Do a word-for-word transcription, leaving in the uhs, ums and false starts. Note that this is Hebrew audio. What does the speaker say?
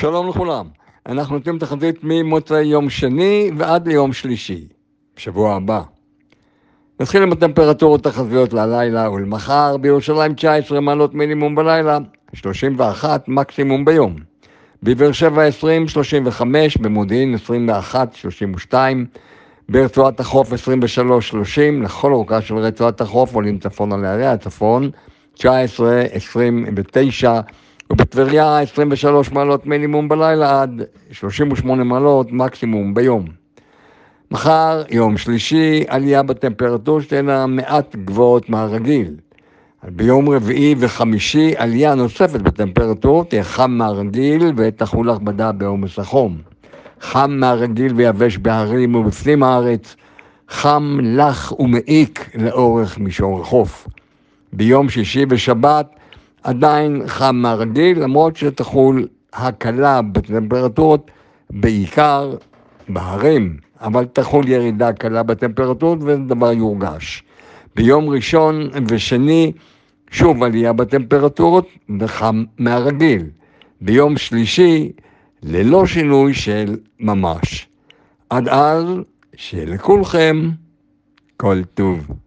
שלום לכולם, אנחנו נותנים תחזית ממוצאי יום שני ועד ליום שלישי, בשבוע הבא. נתחיל עם הטמפרטורות תחזיות ללילה ולמחר. בירושלים תשע עשרה מעלות מינימום בלילה, שלושים ואחת מקסימום ביום. בבאר שבע עשרים, שלושים וחמש, במודיעין עשרים ואחת, שלושים ושתיים, ברצועת החוף עשרים ושלוש, שלושים, לכל אורכה של רצועת החוף עולים צפון על הערי הצפון, תשע עשרה, עשרים ותשע, ובטבריה עשרים ושלוש מעלות מינימום בלילה עד שלושים ושמונה מעלות מקסימום ביום. מחר, יום שלישי, עלייה בטמפרטורה שתהיינה מעט גבוהות מהרגיל. ביום רביעי וחמישי, עלייה נוספת בטמפרטורה, תהיה חם מהרגיל ותחול הכבדה בעומס החום. חם מהרגיל ויבש בהרים ובפנים הארץ, חם, לח ומעיק לאורך מישור החוף. ביום שישי ושבת עדיין חם מהרגיל, למרות שתחול הקלה בטמפרטורות בעיקר בהרים, אבל תחול ירידה קלה בטמפרטורות ודבר יורגש. ביום ראשון ושני שוב עלייה בטמפרטורות וחם מהרגיל. ביום שלישי ללא שינוי של ממש. עד אז, שיהיה לכולכם כל טוב.